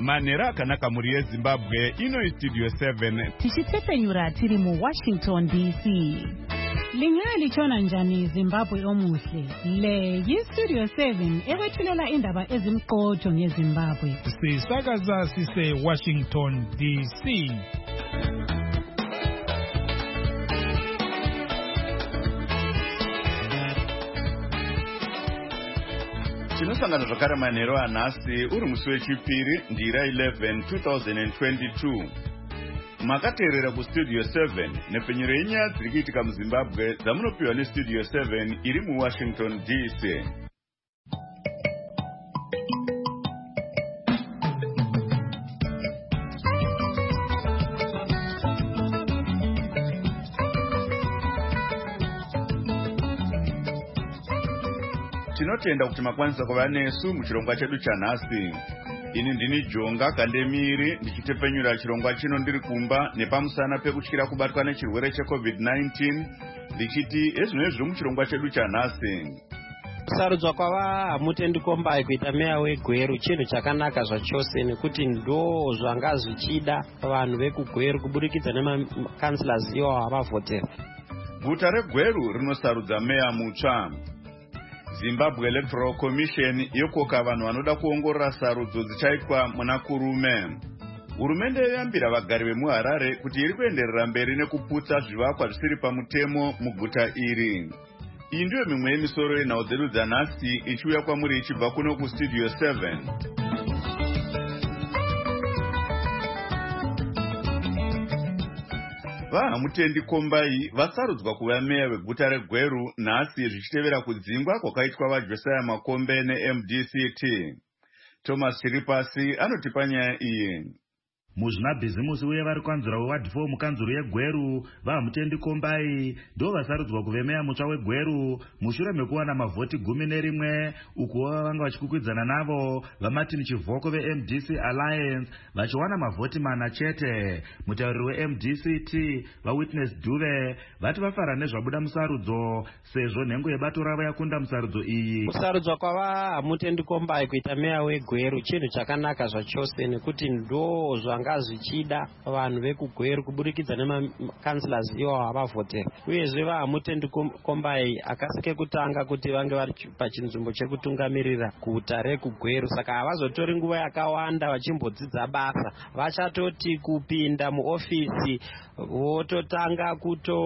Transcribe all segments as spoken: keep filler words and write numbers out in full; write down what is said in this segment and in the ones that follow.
manhero akanaka mhuri yezimbabwe. Ino Studio seven tichitepenyura tiri mu Washington D C. Lingaya lichona njani Zimbabwe omuhle. Le yi-Studio seven ekwethulela indaba ezimqotho ngeZimbabwe. Sisakaza sise Washington D C. tinosangana zvakare manhero anhasi uri musi wechipiri ndira eleven two thousand twenty-two. makateerera kustudio seven nepfenyuro yenyaya dziri kuitika muzimbabwe dzamunopiwa nestudio seven iri muwashington D C. tinotenda kuti makwanisa kuva nesu muchirongwa chedu chanhasi. ini ndini Jonga Kandemiri ndichitepenyura chirongwa chino ndiri kumba nepamusana pekutyira kubatwa nechirwere checovid nineteen ndichiti ezvino zviri muchirongwa chedu chanhasi. kusarudzwa kwava hamutendi kombai kuita meya weGweru chinhu chakanaka zvachose nekuti ndo zvanga zvichida vanhu vekugweru kuburikidza nemakansilas iwo havavhotera. guta reGweru rinosarudza meya mutsva. Zimbabwe Electoral Commission yokoka vanhu vanoda kuongorora sarudzo dzichaitwa muna kurume. Hurumende yambira vagari vemuHarare kuti iri kuenderera mberi nekuputsa zvivakwa zvisiri pamutemo muguta iri. Iyi ndiyo mimwe yemisoro yenhau dzedu dzanhasi ichiuya kwamuri ichibva kuno kustudio seven. vahamutendi kombai vasarudzwa kuva meya weguta reGweru nhasi zvichitevera kudzingwa kwakaitwa vaJosiah Makombe neM D C T. Thomas Chiripasi anotipa nyaya iyi. muzvinabhizimusi uye vari kwanzura weward four mukanzuro yeGweru vahamutendi kombai ndo vasarudzwa kuve meya mutsva weGweru mushure mekuwana mavhoti gumi nerimwe ukuwo vanga vachikukwidzana navo vaMartin Chivhoko veM D C Alliance vachiwana mavhoti mana chete. mutauriri weM D C T vaWitness Duve vati vafara nezvabuda musarudzo sezvo nhengo yebato ravo yakunda musarudzo iyi. kusarudzwa kwava hamutendi kombai kuita meya weGweru chinhu chakanaka zvachose nekuti ndo zvanga zvichida vanhu vekugweru kuburikidza nemakansilas iwo havavhotera. uyezve vahamutendi kombai akasi kekutanga kuti vange vari pachinzvimbo chekutungamirira guta rekugweru saka havazotori nguva yakawanda vachimbodzidza basa. vachatoti kupinda muofisi vototanga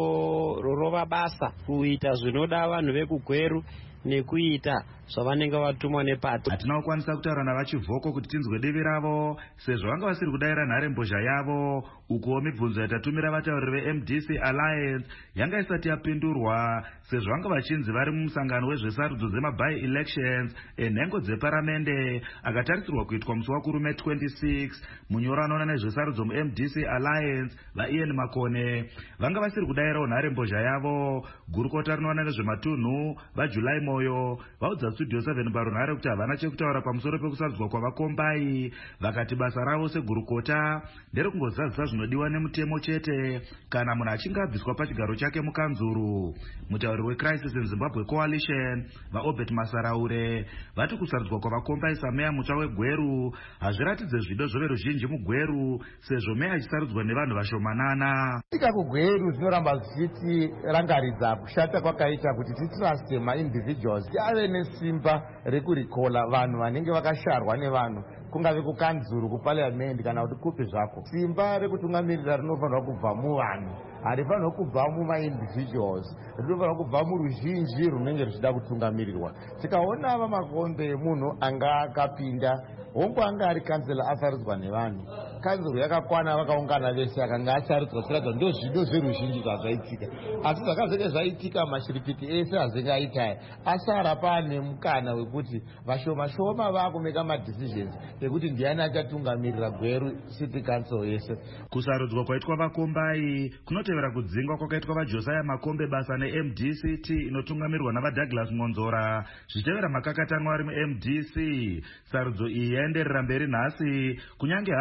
kutorova basa kuita zvinoda vanhu vekugweru nekuita zvavanenge vatumwa nepati. hatina kukwanisa kutaura navaChivhoko kuti tinzwe divi ravo sezvo vanga vasiri kudayira nharembozha yavo ukuwo mibvunzo yatatumira vatauriri veM D C Alliance yanga isati yapindurwa sezvo vanga vachinzi vari mumusangano wezvesarudzo dzemaby elections enhengo dzeparamende akatarisirwa kuitwa musi wakurume twenty-six. munyoro anoona nezvesarudzo muM D C Alliance vaIan Makone vanga vasiri kudayirawo nharembozha yavo. gurukota rinoona nezvematunhu vaJulai Moyo vaudza Studio seven parunhare kuti havana chekutaura pamusoro pekusarudzwa kwavakombai vakati basa ravo segurukota nderekungozadzisa zvinodiwa nemutemo chete kana munhu achinge abviswa pachigaro chake mukanzuru. mutauriri weCrisis in Zimbabwe Coalition vaObert Masaraure vati kusarudzwa kwavakombai sameya mutsva weGweru hazviratidze zvido zvoveruzhinji muGweru sezvo meya achisarudzwa nevanhu vashomanana. tika kuGweru zvinoramba zvichiti rangaridza kushata kwakaita kuti titiraste maindividuals ave nesimba rekurikola vanhu vanenge vakasharwa nevanhu kungave kukanzuru kupaliamendi kana kuti kupi zvako. simba rekutungamirira rinofanirwa kubva muvanhu harifanirwa kubva mumaindividuals rinofanirwa kubva muruzhinji runenge ruchida kutungamirirwa. tikaona vaMakombe munhu anga akapinda hongu anga ari kansela asarudzwa nevanhu kanzuro yakakwana vakaungana vese akanga asarudzwa tiradza ndo zvido zveruzhinji zvazvaitika asi zvakazenge zvaitika mashiripiti ese azinge aita asara pane mukana wekuti vashoma-shoma vakumeka madecisions ekuti ndiani achatungamirira Gweru City Council yese. kusarudzwa kwaitwa vakombai kunotevera kudzingwa kwakaitwa vaJosiah Makombe basa neM D C T inotungamirwa navaDouglas Monzora zvichitevera makakatanwa ari muM D C. sarudzo iyi yaenderera mberi nhasi kunyange hazvo vaMakombe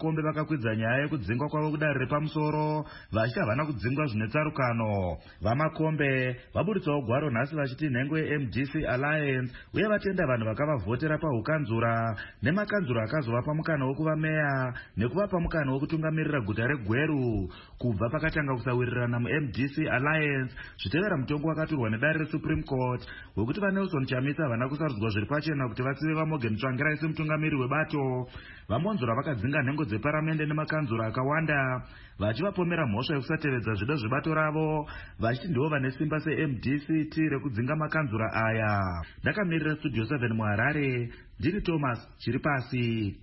vemakombe vakakwidza nyaya yekudzingwa kwavo kudare repamusoro vachiti havana kudzingwa zvine tsarukano. Vamakombe vaburitsawo gwaro nhasi vachiti nhengo yeM D C Alliance uye vatenda vanhu vakavavhotera paukanzura nemakanzura akazovapa mukana wekuva meya nekuvapa mukana wekutungamirira guta reGweru kubva pakatanga kusawirirana muM D C Alliance zvitevera mutongo wakaturwa nedare reSupreme Court wekuti vaNelson Chamisa havana kusarudzwa zviri pachena kuti vatsive vaMorgan Tsvangirai semutungamiri webato. Vamonzora vakadzinga nhengo dzeparamende nemakanzura akawanda vachivapomera mhosva yekusatevedza zvido zvebato ravo vachiti ndivo vane simba seM D C T rekudzinga makanzura aya. Ndakamirira Studio seven muHarare, ndini Thomas Chiripasi.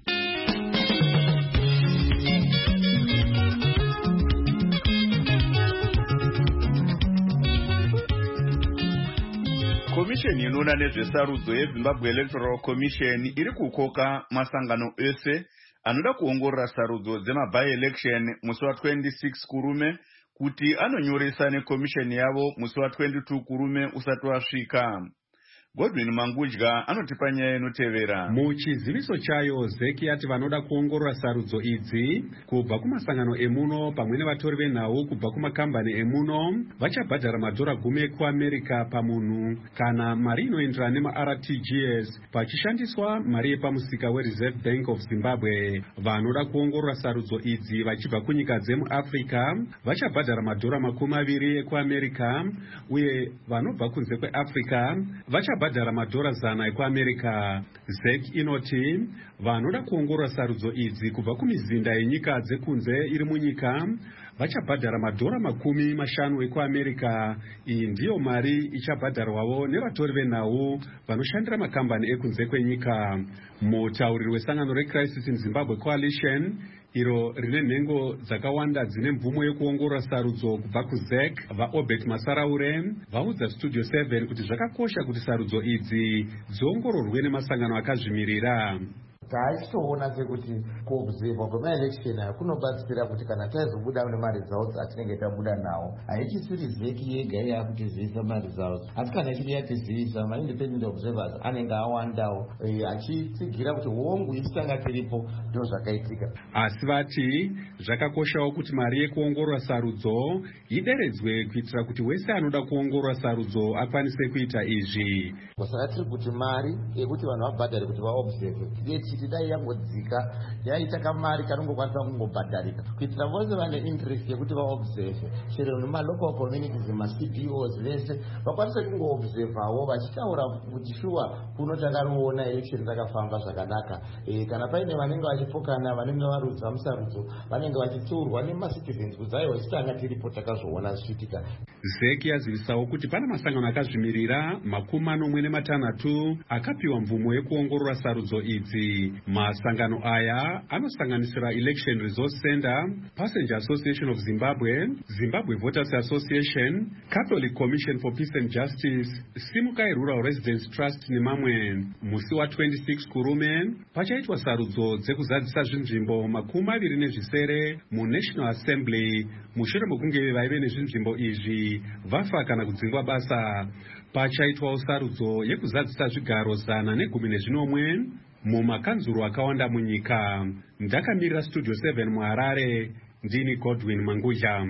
Komisheni inoona nezvesarudzo yeZimbabwe Electoral Commission iri kukoka masangano ese anoda kuongorora sarudzo dzema-by-election musi wa twenty-six kurume kuti anonyoresa nekomisheni yavo musi wa twenty-two kurume usati wasvika. Godwin Mangudya anotipa nyaya inotevera. Muchiziviso chayo zeki yati vanoda kuongorora sarudzo idzi kubva kumasangano emuno pamwe nevatori venhau kubva kumakambani emuno vachabhadhara madhora gumi ekuAmerica pamunhu kana mari inoenderana nemaR T G S pachishandiswa mari yepamusika weReserve Bank of Zimbabwe. Vanoda kuongorora sarudzo idzi vachibva kunyika dzemuAfrica vachabhadhara madhora makumi maviri ekuAmerica uye vanobva kunze kweAfrica vachabhadhara bhadhara madhora zana ekuAmerica. Zek inoti vanoda kuongorora sarudzo idzi kubva kumizinda yenyika dzekunze iri munyika vachabhadhara madhora makumi mashanu ekuAmerica. Iyi ndiyo mari ichabhadharwawo nevatori venhau vanoshandira makambani ekunze kwenyika. Mutauriri wesangano reCrisis in Zimbabwe Coalition iro rine nhengo dzakawanda dzine mvumo yekuongorora sarudzo kubva kuZek vaObert Masaraure vaudza Studio seven kuti zvakakosha kuti sarudzo idzi dziongororwe nemasangano akazvimirira. Taichitoona sekuti kuobserva kwemaelection aya kunobatsira kuti kana taizobuda nemaresults atinenge tabuda nawo haichisiri zeki yega yakutizivisa maresults asi kana chiri yatizivisa maindependent observers anenge awandawo achitsigira kuti hongu isitanga tiripo ndo zvakaitika. Asi vati zvakakoshawo kuti mari yekuongorora sarudzo ideredzwe kuitira kuti wese anoda kuongorora sarudzo akwanise kuita izvi. Saka tiri kuti mari yekuti vanhu vabhadhare kuti vaobserve kuti dai yangodzika yaita kamari kanongokwanisa kungobhadharika kuitira vose vane interest yekuti vaobserve chero nemalocal communities ma-C D Os vese vakwanise kungoobservawo vachitaura kuti shuwa kuno takariona election takafamba zvakanaka. E, kana paine vanenge vachipokana vanenge varudza musarudzo vanenge vachitsiurwa nemacitizens kuti aiwa isitanga tiripo takazoona zvichiitika. Zeki yazivisawo kuti pana masangano akazvimirira makumi manomwe nematanhatu akapiwa mvumo yekuongorora sarudzo idzi. Masangano aya anosanganisira Election Resource Center, Passenger Association of Zimbabwe, Zimbabwe Voters Association, Catholic Commission for Peace and Justice, Simukai Rural Residents Trust nemamwe. Musi wa twenty-six kurume pachaitwa sarudzo dzekuzadzisa zvinzvimbo makumi maviri nezvisere muNational Assembly mushure mekunge vaive nezvinzvimbo izvi vafa kana kudzingwa basa. Pachaitwawo sarudzo yekuzadzisa zvigaro zana negumi nezvinomwe mumakanzuro akawanda munyika. Ndakamirira Studio seven muHarare, ndini Godwin Mangudya.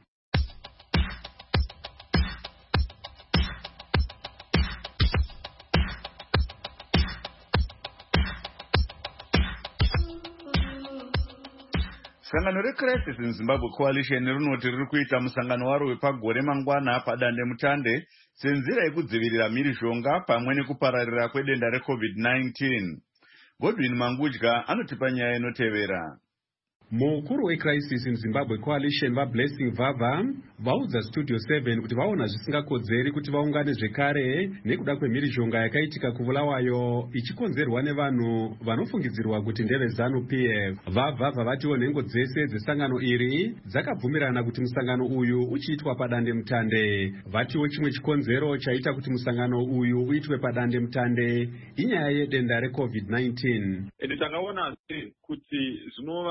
Sangano reCrisis in Zimbabwe Coalition rinoti riri kuita musangano waro wepagore mangwana padande mutande senzira yekudzivirira mhirizhonga pamwe nekupararira kwedenda reCovid nineteen. Godwin Mangudya anotipa nyaya inotevera. Mukuru weCrisis in Zimbabwe Coalition vaBlessing Vava vaudza Studio seven kuti vaona zvisingakodzeri kuti vaungane zvekare nekuda kwemhirizhonga yakaitika kuvulawayo ichikonzerwa nevanhu vanofungidzirwa kuti ndeve ZANU P F. Vava vavatiwo nhengo dzese dzesangano iri dzakabvumirana kuti musangano uyu uchiitwa padande mutande. Vatiwo chimwe chikonzero chaita kuti musangano uyu uitwe padande mutande inyaya yedenda reCovid nineteen. Ende takaona kuti zvinova zviri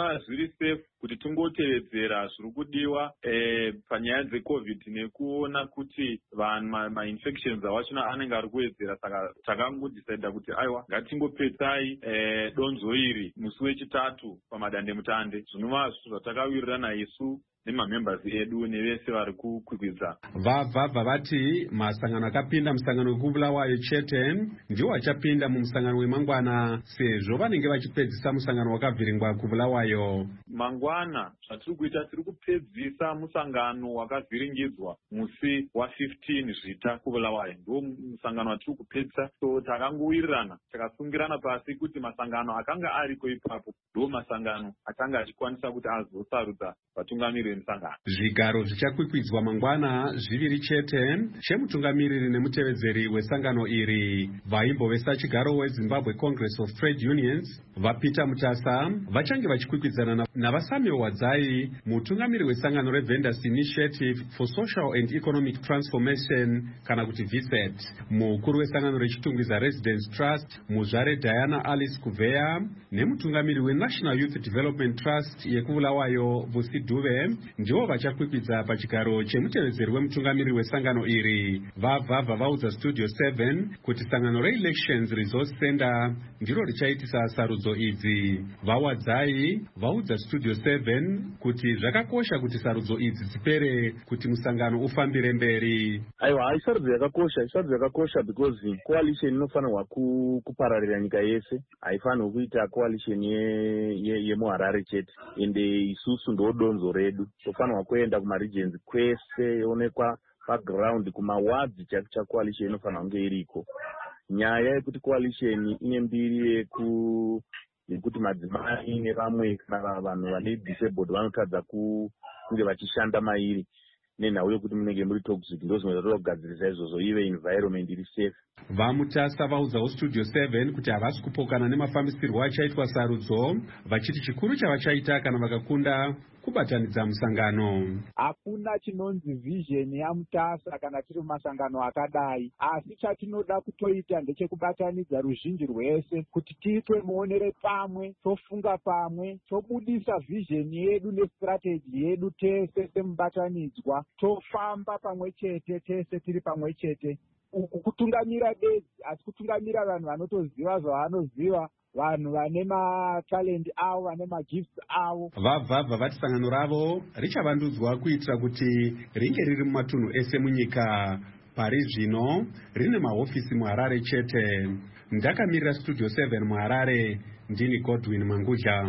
tiri safe, kuti tingotevedzera zviri kudiwa eh, panyaya dzecovid nekuona kuti vanhu mainfections awachona anenge ari kuwedzera. Saka takangodecida kuti aiwa ngatingopedzai eh, donzo iri musi wechitatu pamadandemutande, zvinova zvinhu zvatakawirirana isu nemamembers edu nevese vari kukwikwidza. Vabva vati masangano akapinda musangano wekubulawayo chete ndiwo achapinda mumusangano wemangwana, sezvo vanenge vachipedzisa musangano wakavhiringwa kubulawayo. Mangwana zvatiri kuita tiri kupedzisa musangano wakavhiringidzwa musi wa15 zvita kubulawayo, ndiwo musangano watiri kupedzisa. So takangowirirana takasungirana pasi kuti masangano akanga ariko ipapo ndiwo masangano akanga achikwanisa kuti azosarudza vatungamiriri vemusangano. Zvigaro zvichakwikwidzwa mangwana zviviri chete, chemutungamiriri nemutevedzeri wesangano iri. Vaimbovesa chigaro weZimbabwe Congress of Trade Unions vaPeter Mutasa vachange vachikwikwidzana navaSamuel Wadzai, mutungamiriri wesangano reVendors Initiative for Social and Economic Transformation kana kuti V S E T. Mukuru wesangano rechitungwiza Residence Trust muzvare Diana Alice Kuveya nemutungamiriri weNational Youth Development Trust yekubulawayo Vusi Duve ndiwo vachakwikvidza pachigaro chemutevedzeri wemutungamiriri wesangano iri. Vabva vaudza Studio seven kuti sangano reElections Resource Center ndiro richaitisa sarudzo idzi. Vawadzai vaudza Studio seven kuti zvakakosha kuti sarudzo idzi dzipere kuti musangano ufambire mberi. Aiwa, isarudzo yakakosha, isarudzo yakakosha because coalition inofanirwa kupararira nyika yese, haifanirwi kuita coalition yemuHarare chete, ende isusu ndo donzo redu. Tofanirwa kuenda kumaregions kwese, onekwa background kumawards chacho cha coalition inofanirwa kunge iriko. Nyaya yekuti coalition ine mbiri yeku yekuti madzimai nevamwe kana vanhu vane disabled vanotadza kunge vachishanda mairi nenhau yokuti munenge muri toxic, ndozvinoita kugadzirisa izvozvo ive environment iri safe. Vamutasa vaudzawo Studio seven kuti havasi kupokana nemafambisirwo achaitwa sarudzo, vachiti chikuru chavachaita kana vakakunda kubatanidza musangano. Hakuna chinonzi vision yamutasa kana tiri mumasangano akadai, asi chatinoda kutoita ndechekubatanidza ruzhinji rwese kuti tiitwe muonere pamwe, tofunga pamwe, tobudisa vision yedu nestrategy yedu tese semubatanidzwa, tofamba pamwe chete tese tiri pamwe chete. Uku kutungamira bedzi, asi kutungamira vanhu vanotoziva zvavanoziva, vanhu vane matalent avo, vane magifts avo. Vabva vati sangano ravo richavandudzwa kuitira kuti ringe riri mumatunhu ese munyika. Pari zvino rine mahofisi muHarare chete. Ndakamirira Studio seven muHarare, ndini Godwin Manguja.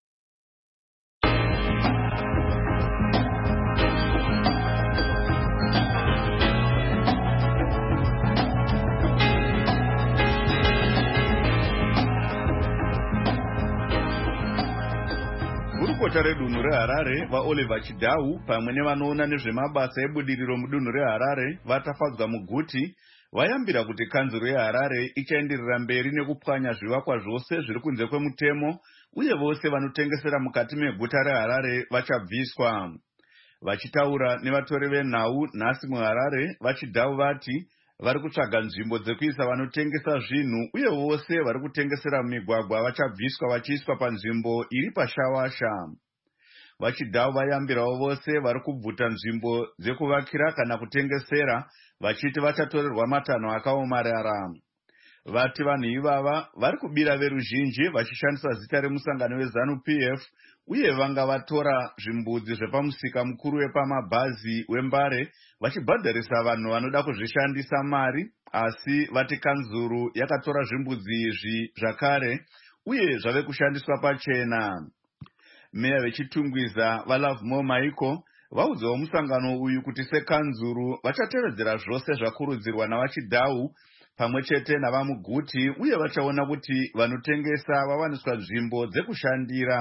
Gurukota redunhu reHarare vaOliver Chidau pamwe nevanoona nezvemabasa ebudiriro mudunhu reHarare vatafadzwa muguti vayambira kuti kanzuro yeHarare ichaenderera mberi nekupwanya zvivakwa zvose zviri kunze kwemutemo uye vose vanotengesera mukati meguta reHarare vachabviswa. Vachitaura nevatori venhau nhasi muHarare, vaChidau vati vari kutsvaga nzvimbo dzekuisa vanotengesa zvinhu uye vose vari kutengesera mumigwagwa vachabviswa vachiiswa panzvimbo iri pashawasha. VaChidau vayambirawo vose vari kubvuta nzvimbo dzekuvakira kana kutengesera vachiti vachatorerwa matanho akaomarara. Vati vanhu ivava vari kubira veruzhinji vachishandisa zita remusangano weZANU-P F uye vanga vatora zvimbudzi zvepamusika mukuru wepamabhazi wembare vachibhadharisa vanhu vanoda kuzvishandisa mari, asi vati kanzuru yakatora zvimbudzi izvi zvakare uye zvave kushandiswa pachena. Meya vechitungwiza vaLovemore Michael vaudzawo musangano uyu kuti sekanzuru vachatevedzera zvose zvakurudzirwa navaChidau pamwe chete navamuguti uye vachaona kuti vanotengesa vawaniswa nzvimbo dzekushandira.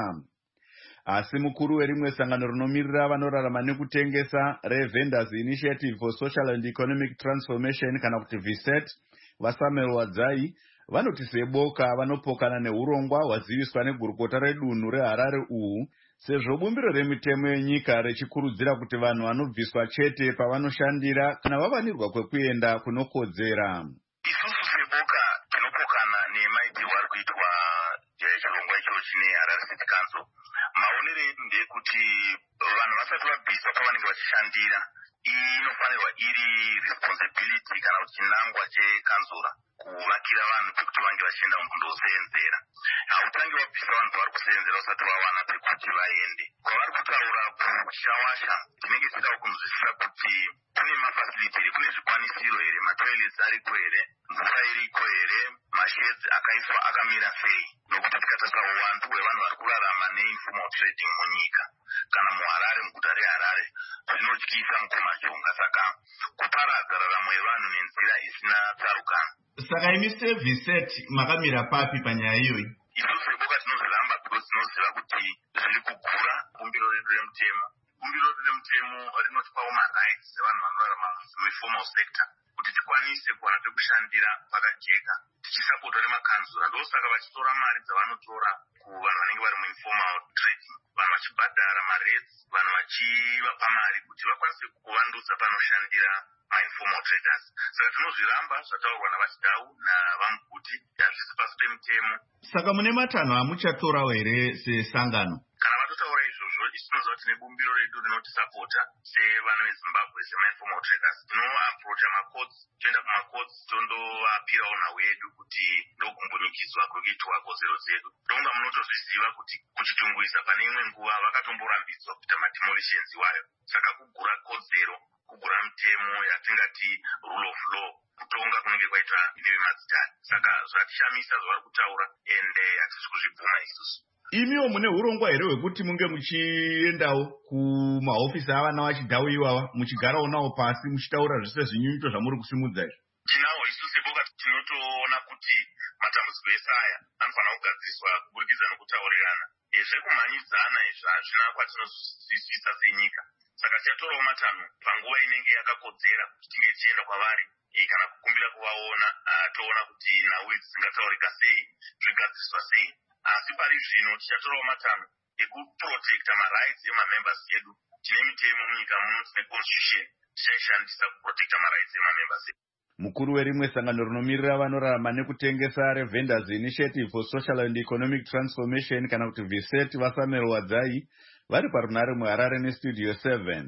Asi mukuru werimwe sangano rinomirira vanorarama nekutengesa reVendors Initiative for Social and Economic Transformation kana kuti V S E T vaSamuel Wadzai vanoti seboka vanopokana neurongwa hwaziviswa negurukota redunhu reHarare uhu, sezvo bumbiro remitemo yenyika rechikurudzira kuti vanhu vanobviswa chete pavanoshandira kana vavanirwa kwekuenda kunokodzera. Isusu seboka tinopokana nemaitirwo ari kuitwa chirongwa icho chine Harare City Council. maonero edu ndeyekuti vanhu vasati vabviswa pavanenge vachishandira iyi inofanirwa iri responsibility kana kuti chinangwa chekanzura kuvakira vanhu pekuti vange vachienda kundoseenzera. Hautange wabvisa vanhu pavari kuseenzera usati vawana pekuti vaende. Kwavari kutaura kushawasha tinenge tichida kunzwisisa kuti kune mafasiliti here, kune zvikwanisiro here, matoilets ariko here, mvura iriko here, masheds akaiswa akamira sei. Nokuti tikatarisa uwandu hwevanhu vari kurarama neinformal trading munyika kana muHarare, muguta reHarare, zvinotyisa mukomachonga. Saka kuparadza raramo yevanhu nenzira isina tsarukano. Saka imi sevhiset makamira papi panyaya iyoyi? Isu seboka tinozviramba because tinoziva kuti zviri kugura bumbiro redu remutemo. Bumbiro redu remutemo rinotipawo marights evanhu vanorarama muformal sector kuti tikwanise kuwana pekushandira pakajeka tichisapotwa nemakanzura. Ndosaka vachitora mari dzavanotora kuvanhu vanenge vari muinformal trading, vanhu vachibhadhara marates, vanhu vachivapa mari kuti vakwanise kuvandutsa panoshandira mainformal traders. Saka tinozviramba zvataurwa navachidau navamuguti hazvisi pasi pemutemo. Saka mune matanho amuchatorawo here sesangano? Kana vatotaura izvozvo isu tinoziva tine bumbiro redu rinotisapota sevana veZimbabwe semainformal traders. Tinoaprocha macourts, toenda kumacourts tondoapirawo nhau yedu kuti ndokumbunikidzwa kwekuitwa kodzero dzedu. Ndonga munotozviziva kuti kuchitunguisa pane imwe nguva vakatomborambidzwa kuita mademolitions iwayo. Saka kugura kodzero, kugura mutemo yatingati rule of law, kutonga kunenge kwaitwa nevemadzitari. Saka zvatishamisa zvavari kutaura ende hatisi kuzvibvuma isusu. Imiwo mune urongwa here hwekuti munge muchiendawo kumahofisi avana vachidhau ivava muchigarawo nawo pasi muchitaura zvese zvinyunyuto zvamuri kusimudza izvi? Tinawo isu seboka tinotoona kuti matambudziko ese aya anofanira kugadziriswa kuburikidza nokutaurirana. Zvekumhanyidzana izvi hazvina kwatinozwisisa senyika. Saka tichatorawo matanho panguva inenge yakakodzera kuti tinge tichienda kwavari kana kukumbira kuvaona toona kuti nhau idzi dzingataurika sei, zvigadziriswa sei. Asi pari zvino tichatorawo matanho ekuprotecta marights emamembers edu. Tine mitemo munyika muno, tine constitution tichaishandisa kuprotecta marights emamembers edu. Mukuru werimwe sangano rinomirira vanorarama nekutengesa reVendors Initiative for Social and Economic Transformation kana kuti VSET Vasamuel Wadzai vari parunare muHarare nestudio seven.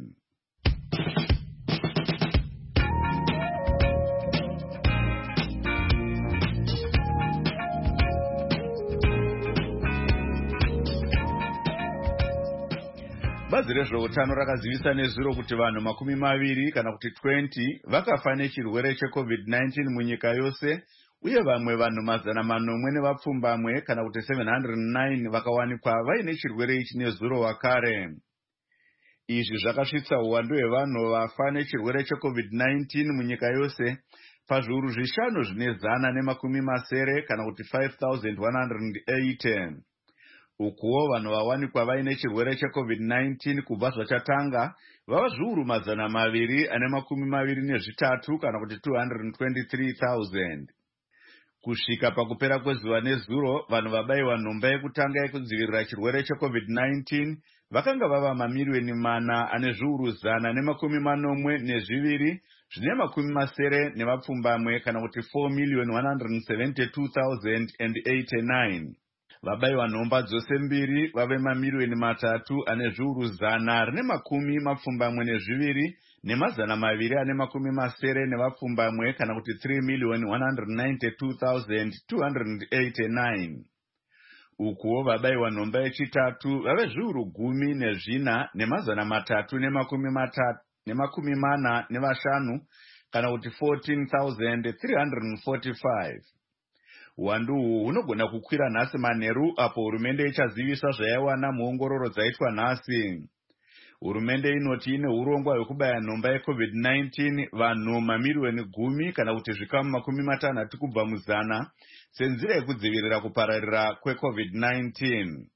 Bazi rezveutano rakazivisa nezuro kuti vanhu makumi maviri kana kuti twenty vakafa nechirwere checovid nineteen munyika yose, uye vamwe vanhu mazana manomwe nevapfumbamwe kana kuti seven hundred nine vakawanikwa vaine chirwere ichi nezuro wakare. Izvi zvakasvitsa uwandu hwevanhu vafa nechirwere checovid nineteen munyika yose pazviuru zvishanu zvine zana nemakumi masere kana kuti five thousand one hundred eighty. Ukuwo vanhu vawanikwa vaine chirwere checovid nineteen kubva zvachatanga vava zviuru mazana maviri ane makumi maviri nezvitatu kana kuti two hundred twenty-three thousand. Kusvika pakupera kwezuva nezuro, vanhu vabaiwa nhomba yekutanga yekudzivirira chirwere checovid nineteen vakanga vava mamiliyoni mana ane zviuru zana nemakumi manomwe nezviviri zvine makumi masere nevapfumbamwe kana kuti four million one hundred seventy-two thousand eighty-nine. Vabaiwa nhomba dzose mbiri vave mamiliyoni matatu ane zviuru zana rine makumi mapfumbamwe nezviviri nemazana maviri ane makumi masere nevapfumbamwe kana kuti three million one hundred ninety-two thousand two hundred eighty-nine. Ukuwo vabaiwa nhomba yechitatu vave zviuru gumi nezvina nemazana matatu nemakumi matatu nemakumi mana nevashanu kana kuti fourteen thousand three hundred forty-five. Uwandu uhu hunogona kukwira nhasi manheru apo hurumende ichazivisa zvaiwana muongororo dzaitwa nhasi. Hurumende inoti ine urongwa hwekubaya nhomba yecovid nineteen vanhu mamiliyoni gumi kana kuti zvikamu makumi matanhatu kubva muzana senzira yekudzivirira kupararira kwecovid nineteen.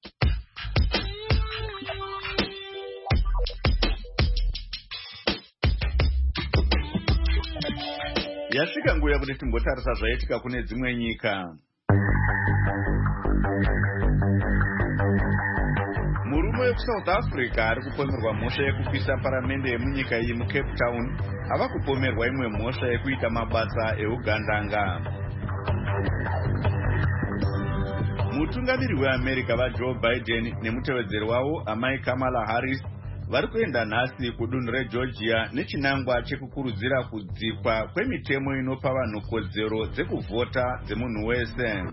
Yasvika nguva kuti timbotarisa zvaitika kune dzimwe nyika. Murume wekuSouth Africa ari kupomerwa mhosva yekupisa paramende yemunyika iyi muCape Town ava kupomerwa imwe mhosva yekuita mabasa eugandanga. mutungamiri weamerica vajoe biden nemutevedzeri wavo amai kamala harris vari kuenda nhasi kudunhu regeorgia nechinangwa chekukurudzira kudzikwa kwemitemo inopa vanhu kodzero dzekuvhota dzemunhu wese.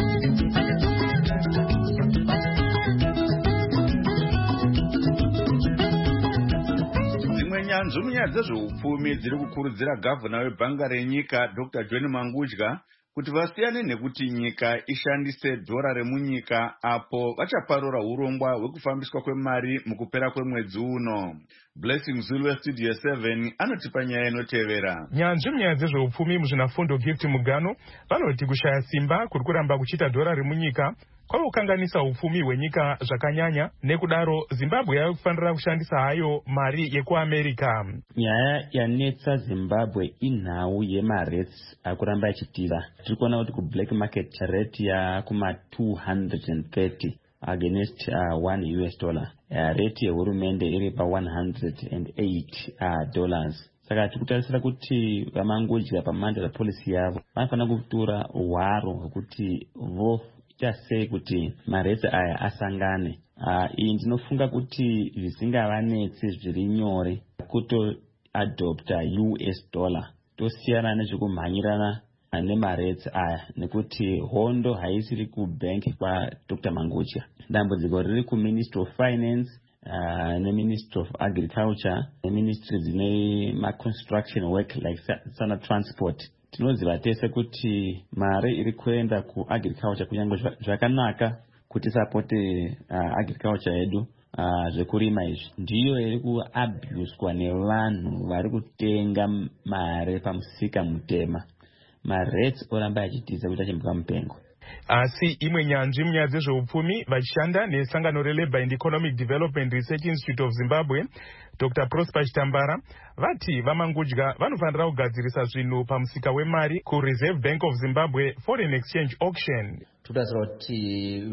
dzimwe nyanzvi munyaya dzezveupfumi dziri kukurudzira gavhuna webhanga renyika dr john mangudya kuti vasiyane nekuti nyika ishandise dhora remunyika apo vachaparura urongwa hwekufambiswa kwemari mukupera kwemwedzi uno. Blessing Zulu westudio seven anotipa nyaya inotevera. Nyanzvi munyaya dzezveupfumi muzvinafundo gift mugano vanoti kushaya simba kuri kuramba kuchita dhora remunyika kwaukanganisa upfumi hwenyika zvakanyanya, nekudaro Zimbabwe yava kufanira kushandisa hayo mari yekuAmerica. Nyaya yanetsa Zimbabwe inhau yemaretes akuramba achitira. Tiri kuona kuti kublack market rate yakuma two hundred thirty against uh, one U S dollar. Uh, rate yehurumende iri pa one hundred eight uh, dollars. Saka tikutarisira kuti vamangudya pamandira policy yavo vanofanira kutura hwaro hwekuti vo sei kuti marete aya asangane. Uh, iyi ndinofunga kuti zvisingavanetsi zviri nyore kuto adopta U S dollar tosiyana nezvekumhanyirana nemarete aya, nekuti hondo haisiri kubank kwa Doctor Mangudya. Dambudziko riri ku Ministry of Finance uh, neMinistry of Agriculture neMinistry dzine ma-construction work like sana transport. Tinoziva tese kuti mari iri kuenda kuagriculture kunyange zvakanaka kuti sapote uh, agriculture yedu uh, zvekurima izvi ndiyo iri kuabuswa nevanhu vari kutenga mari pamusika mutema. Marets oramba achitiza kuti achimbuka mupengo. Asi imwe nyanzvi munyaya dzezveupfumi vachishanda nesangano reLabour and Economic Development Research Institute of Zimbabwe Doctor Prosper Chitambara vati vamangudya vanofanira kugadzirisa zvinhu pamusika wemari kuReserve Bank of Zimbabwe Foreign Exchange Auction. Tutasira kuti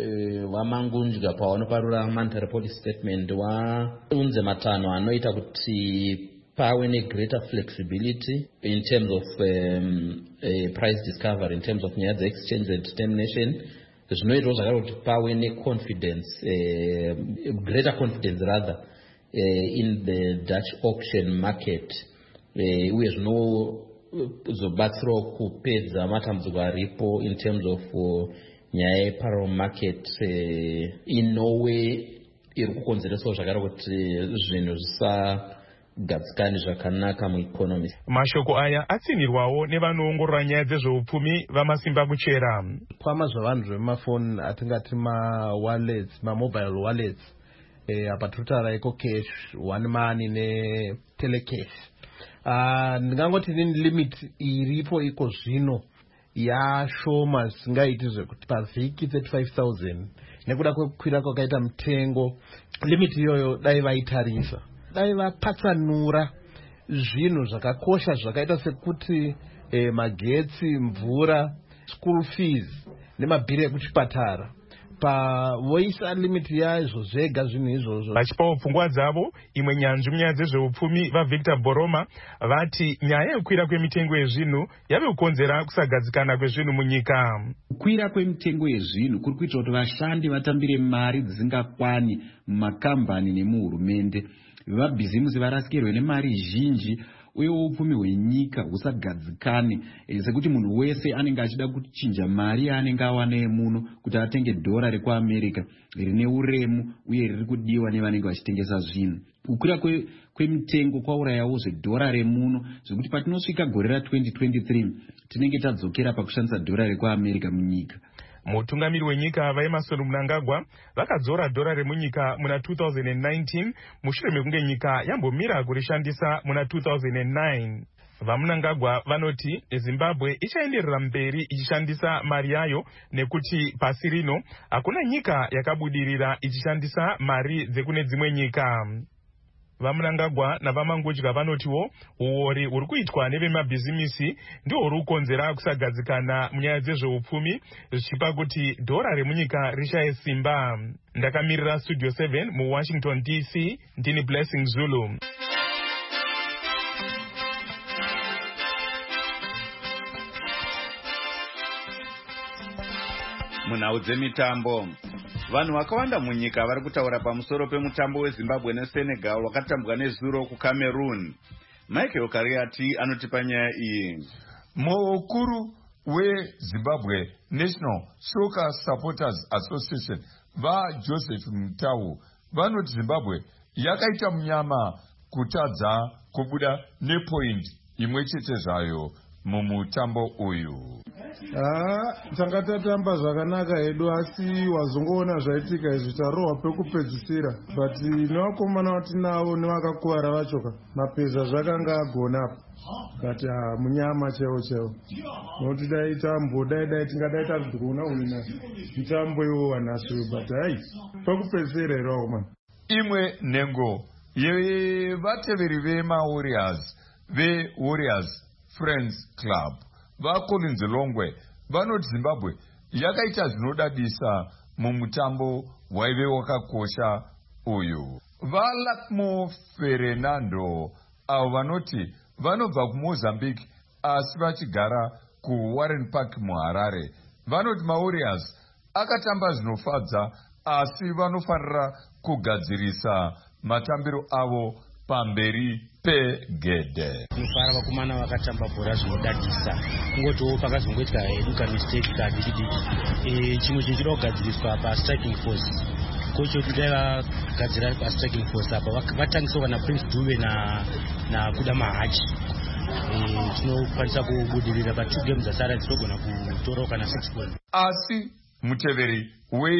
vamangudya pavanoparura monetary policy statement waunze matano anoita kuti pave negreater flexibility in terms of um, uh, price discovery, in terms of nyaya dzeexchange and determination. Zvinoitwa zvakare kuti pave neconfidence, uh, greater confidence rather, uh, in the Dutch auction market. Uye zvinozobatsirawo kupedza matambudziko aripo in terms of uh, nyaya yeparallel market uh, in no way iri kukonzeresawo zvakare kuti zvinhu zvisa gadzikani zvakanaka mueconomy. Mashoko aya atsinirwawo nevanoongorora nyaya dzezveupfumi vamasimba kuchera. Kwama zvavanhu zvemafoni atingati ma-wallets, ma-mobile wallets, eh, apa totara iko cash, one money ne-telecash. Uh, ndingangoti nini limit iripo iko zvino yashoma singaiti zvekuti pavhiki thirty-five thousand nekuda kwekukwira kwakaita mutengo limit iyoyo dai vaitarisa. Dai vapatsanura zvinhu zvakakosha zvakaita sekuti eh, magetsi, mvura, school fees nemabhiri ekuchipatara pavoisa limit yazvo zvega zvinhu izvozvo. Vachipawo pfungwa dzavo imwe nyanzvi munyaya dzezveupfumi vaVictor Boroma vati nyaya yekukwira kwemitengo yezvinhu yave kukonzera kusagadzikana kwezvinhu munyika. Kukwira kwemitengo yezvinhu kuri kuita kuti vashandi vatambire mari dzisingakwani mumakambani nemuhurumende. Vabhizimusi varasikirwe nemari zhinji uye upfumi hwenyika husagadzikane, sekuti munhu wese anenge achida kuchinja mari yaanenge awana yemuno kuti atenge dhora rekuAmerica rine uremu uye riri kudiwa nevanenge vachitengesa zvinhu. Kukwira kwemitengo kwaurayawo zvedhora remuno zvekuti patinosvika gore ra-twenty twenty-three tinenge tadzokera pakushandisa dhora rekuAmerica munyika. Mutungamiri wenyika vaEmmerson Mnangagwa vakadzora dhora remunyika muna two thousand nineteen mushure mekunge nyika yambomira kurishandisa muna two thousand nine. VaMnangagwa vanoti Zimbabwe ichaenderera mberi ichishandisa mari yayo nekuti pasi rino hakuna nyika yakabudirira ichishandisa mari dzekune dzimwe nyika. VaMnangagwa navamangudya vanotiwo uori uri kuitwa nevemabhizimisi ndio uri kukonzera kusagadzikana munyaya dzezveupfumi zvichipa kuti dhora remunyika rishaye simba. Ndakamirira Studio seven muWashington D C ndini Blessing Zulu. munhau dzemitambo. Vanhu vakawanda munyika vari kutaura pamusoro pemutambo weZimbabwe neSenegal wakatambwa nezuro kuCameroon. Michael Kariati anotipa nyaya iyi. Mukuru weZimbabwe National Soccer Supporters Association vaJoseph Mutau vanoti Zimbabwe yakaita munyama kutadza kubuda nepoint imwe chete zvayo mumutambo uyu. Ah, tanga tatamba zvakanaka hedu asi wazongoona zvaitika izvi tarohwa pekupedzisira. But nevakomana vatinawo nevakakuwara vachoka mapeza zvakanga agona apa. But uh, munyama cheo cheo. Noti dai tambo dai dai tingadai tadhuna unina. Mutambo iwo wanaswe but hai pekupedzisira ero man. Imwe nengo ye vateveri veMawarriors ve Warriors Friends Club vaCollins Longwe vanoti Zimbabwe yakaita zvinodadisa mumutambo waive wakakosha uyu. VaLakmo Fernando avo vanoti vanobva kuMozambique asi vachigara kuWarren Park muHarare vanoti maWarriors akatamba zvinofadza asi vanofanira kugadzirisa matambiro avo pamberi pegedhe. Nofara vakomana vakatamba bhora zvinodadisa kungotiwo pakazongoitika heduka mistake kadiki diki. E, chimwe chinhu chinoda kugadziriswa pastriking force. Kocho kuti vagadzira pastriking force apa vatangisawo kana Prince Dube na na kuda mahachi. E, tinokwanisa kubudirira pa two games asara tinogona kutora kana six points. Asi muteveri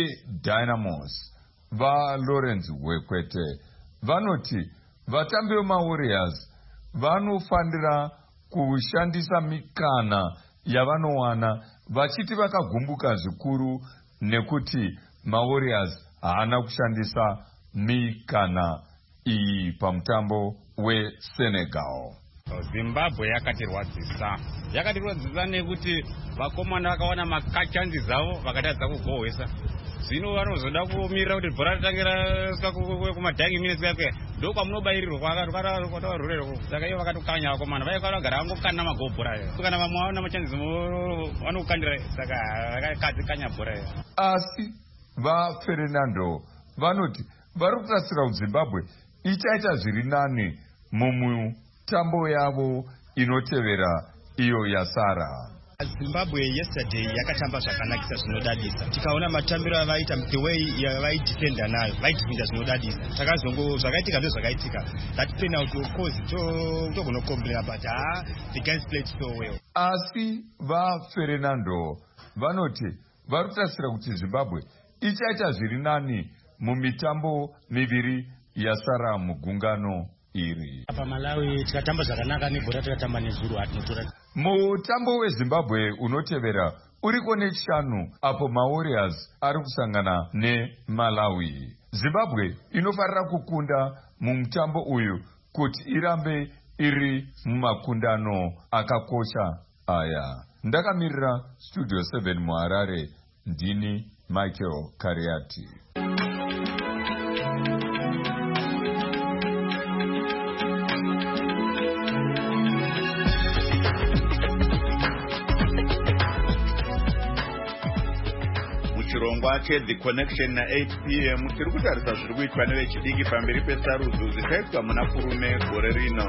weDynamos vaLawrence Wekwete vanoti vatambi veMaWarriors vanofanira kushandisa mikana yavanowana vachiti vakagumbuka zvikuru nekuti maWarriors haana kushandisa mikana iyi pamutambo weSenegal. Zimbabwe yakatirwadzisa yakatirwadzisa nekuti vakomana vakawana makachanzi zavo vakatadza kugohwesa. Zvino vanozoda kumirira kuti bhora ritangira kumadhangi minutes yake ndo kwamunobairirwa kwakavarorero saka ivo vakatokanya vakomana vaikagara vangokanda magobhora kana vamwe vaona machanzi vanokandira saka vakakadzikanya bhora. Asi vaFernando vanoti vari kutasira kuti Zimbabwe ichaita zviri nani mumutambo yavo inotevera iyo yasara. Zimbabwe yesterday yakatamba zvakanakisa zvinodadisa. Tikaona matambiro avaita the way yavaidefenda nayo vaidefenda zvinodadisa. Takazongo zvakaitika ndo zvakaitika. That penalty of course to togona complain but ah the guys played so well. Asi vaFernando vanoti vari kutasira kuti Zimbabwe ichaita zviri nani mumitambo miviri yasara mugungano iri. Apa Malawi tikatamba zvakanaka nebhora tikatamba nezuro hatinotora. Mutambo weZimbabwe unotevera uriko nechishanu apo maWarriors ari kusangana neMalawi. Zimbabwe inofarira kukunda mumutambo uyu kuti irambe iri mumakundano akakosha aya. Ndakamirira Studio seven muHarare ndini Michael Kariati. Chirongwa cheThe Connection na eight p m tiri kutarisa zviri kuitwa nevechidiki pamberi pesarudzo zvichaitwa muna kurume gore rino.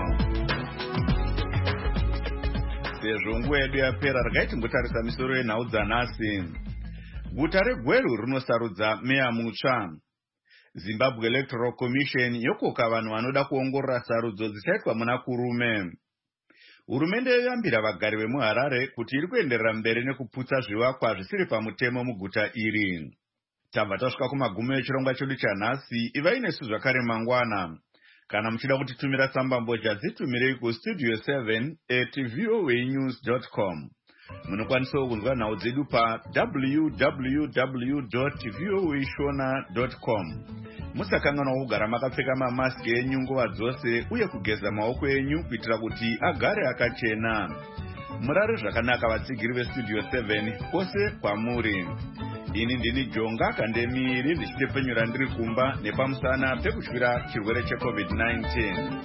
Sezvo nguva yedu yapera regai timbotarisa misoro yenhau dzanhasi. Guta reGweru rinosarudza meya mutsva. Zimbabwe Electoral Commission yokoka vanhu vanoda kuongorora sarudzo dzichaitwa muna kurume. Hurumende yoyambira vagari vemuHarare kuti iri kuenderera mberi nekuputsa zvivakwa zvisiri pamutemo muguta iri. Tabva tasvika kumagumo echirongwa chedu chanhasi. Ivai nesu zvakare mangwana. Kana muchida kutitumira tsambambozha dzitumirei kustudio seven at voanews dot com. Munokwanisawo kunzwa nhau dzedu pa w w w dot voa shona dot com. Musakanganwa kugara makapfeka mamaski enyu nguva dzose uye kugeza maoko enyu kuitira kuti agare akachena. Murare zvakanaka vatsigiri vestudio seven kwose kwamuri. Ini ndini Jonga Kandemiri ndichitepenyura ndiri kumba nepamusana pekushwira chirwere checovid nineteen.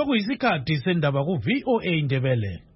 sokuyisikhathi sendaba ku-V O A Ndebele.